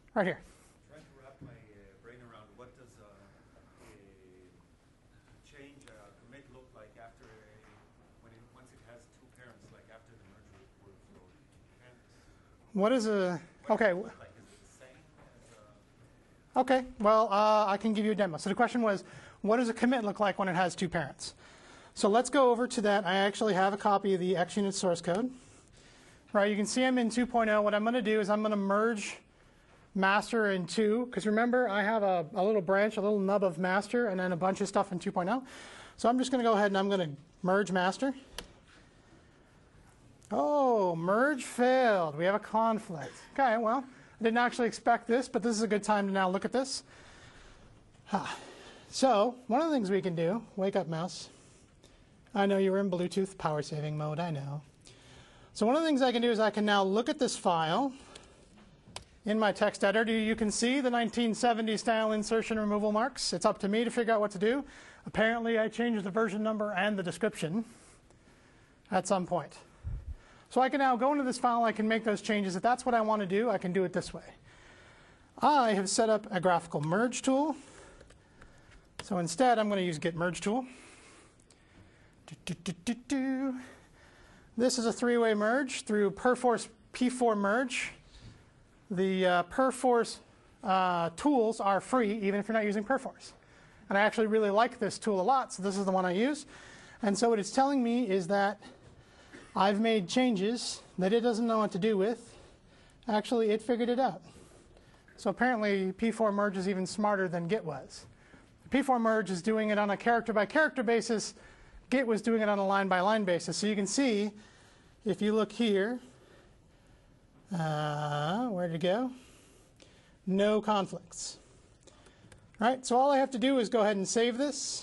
Right here. Trying to wrap my uh, brain around what does uh, a change uh, commit look like after a, when it, once it has two parents, like after the merge workflow. What is a, okay. Like, is it the same as a, Okay, well, uh, I can give you a demo. So the question was, what does a commit look like when it has two parents? So let's go over to that. I actually have a copy of the XUnit source code. Right, you can see I'm in two point oh. What I'm going to do is I'm going to merge master in two, because remember, I have a, a little branch, a little nub of master, and then a bunch of stuff in two point oh. So I'm just going to go ahead and I'm going to merge master. Oh, merge failed. We have a conflict. Okay, well, I didn't actually expect this, but this is a good time to now look at this. Ah. So one of the things we can do, wake up mouse. I know you were in Bluetooth power saving mode, I know. So one of the things I can do is I can now look at this file in my text editor. You can see the nineteen seventies style insertion removal marks. It's up to me to figure out what to do. Apparently I changed the version number and the description at some point. So I can now go into this file, I can make those changes. If that's what I want to do, I can do it this way. I have set up a graphical merge tool. So instead, I'm going to use git merge tool. Do, do, do, do, do. This is a three-way merge through Perforce P four merge. The uh, Perforce uh, tools are free, even if you're not using Perforce. And I actually really like this tool a lot, so this is the one I use. And so what it's telling me is that I've made changes that it doesn't know what to do with. Actually, it figured it out. So apparently, P four merge is even smarter than Git was. P four merge is doing it on a character-by-character basis. Git was doing it on a line-by-line basis. So you can see, if you look here, uh, where did it go? No conflicts. All right, so all I have to do is go ahead and save this.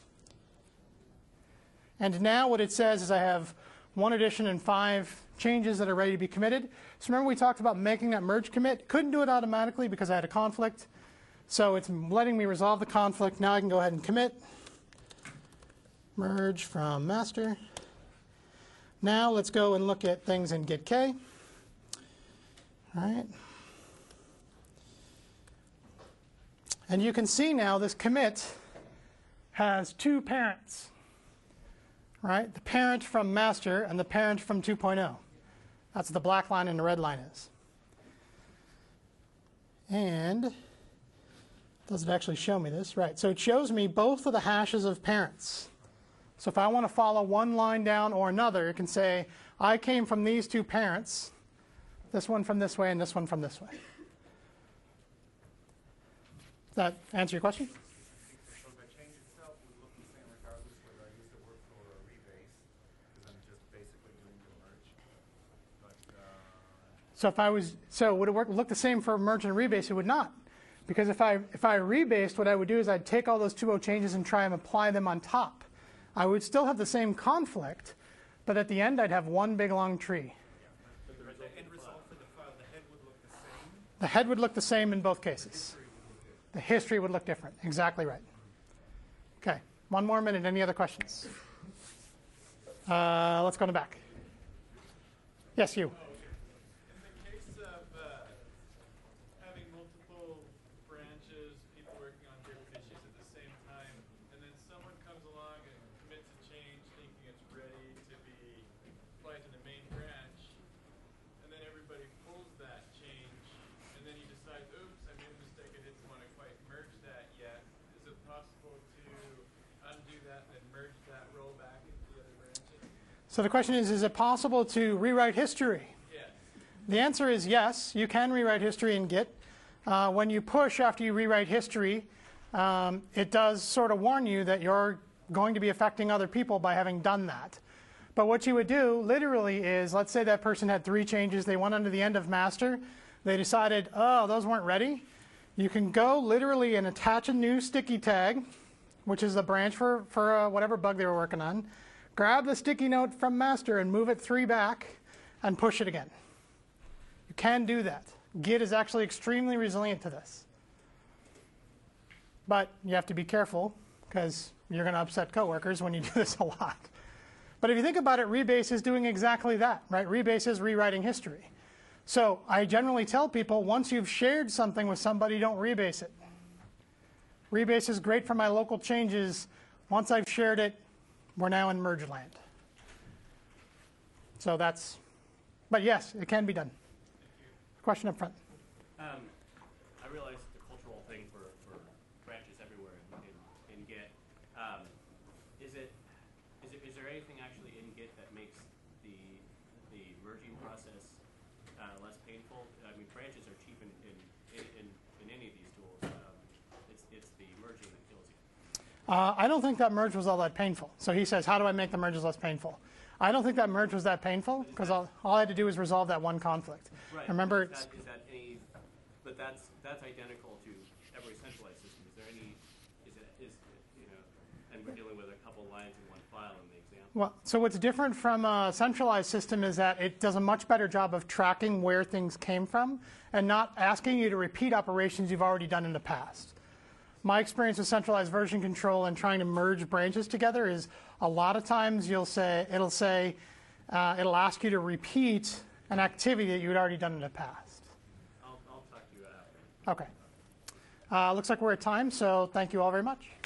And now what it says is I have one addition and five changes that are ready to be committed. So remember we talked about making that merge commit. Couldn't do it automatically because I had a conflict. So it's letting me resolve the conflict. Now I can go ahead and commit. Merge from master. Now let's go and look at things in git K. All right. And you can see now this commit has two parents. Right? The parent from master and the parent from two point oh. That's what the black line and the red line is. And does it actually show me this? Right. So it shows me both of the hashes of parents. So if I want to follow one line down or another, it can say, I came from these two parents, this one from this way and this one from this way. Does that answer your question? so the change itself would look the same regardless whether I use the workflow or a rebase, because I'm just basically doing the merge. But, uh, so if I was, so would it work, look the same for merge and rebase? It would not. Because if I, if I rebased, what I would do is I'd take all those two point oh changes and try and apply them on top. I would still have the same conflict, but at the end I'd have one big long tree. yeah, but the, the end result for the file, the head would look the same. The head would look the same in both cases. The history would look different. Exactly right. Okay, one more minute. Any other questions? Uh, let's go in the back. Yes, you. In the case of uh, having multiple branches, people working on different issues at the same time, and then someone comes along and commits a change thinking it's ready to be applied to the main branch, and then everybody pulls that change, and then you decide, oops, I made a mistake, I didn't want to quite merge that yet. Is it possible to undo that and merge that roll back into the other branches? So the question is, is it possible to rewrite history? Yes. The answer is yes. You can rewrite history in Git. Uh, when you push after you rewrite history, um, it does sort of warn you that you're going to be affecting other people by having done that. But what you would do literally is, let's say that person had three changes. They went under the end of master. They decided, oh, those weren't ready. You can go literally and attach a new sticky tag, which is the branch for, for uh, whatever bug they were working on. Grab the sticky note from master and move it three back and push it again. You can do that. Git is actually extremely resilient to this. But you have to be careful because you're going to upset coworkers when you do this a lot. But if you think about it, rebase is doing exactly that, right? Rebase is rewriting history. So I generally tell people, once you've shared something with somebody, don't rebase it. Rebase is great for my local changes. Once I've shared it, we're now in merge land. So that's, but yes, it can be done. Question up front. Um, I realize it's a cultural thing for, for branches everywhere in, in, in Git. Um, is it is it is there anything actually in Git that makes the the merging process uh, less painful? I mean, branches are cheap in in, in, in any of these tools. Um, it's it's the merging that kills you. Uh, I don't think that merge was all that painful. So he says, how do I make the merges less painful? I don't think that merge was that painful because all, all I had to do was resolve that one conflict. Right. Remember, is that, is that any? But that's that's identical to every centralized system. Is there any? Is it is you know? And we're dealing with a couple lines in one file in the example. well, so what's different from a centralized system is that it does a much better job of tracking where things came from and not asking you to repeat operations you've already done in the past. My experience with centralized version control and trying to merge branches together is a lot of times you'll say, it'll say, uh, it'll ask you to repeat an activity that you had already done in the past. I'll, I'll talk to you after. Okay. Uh, looks like we're at time, so thank you all very much.